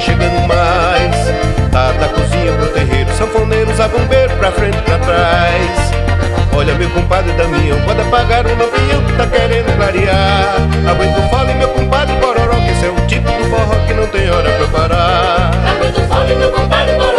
chegando mais. Tá da cozinha pro terreiro, sanfoneiros a bombeiro, pra frente e pra trás. Olha meu compadre Damião, pode apagar o lampião que tá querendo clarear. Aguenta o fole meu compadre Bororó, que esse é o tipo do forró que não tem hora pra parar. Aguenta o fole meu compadre Bororó,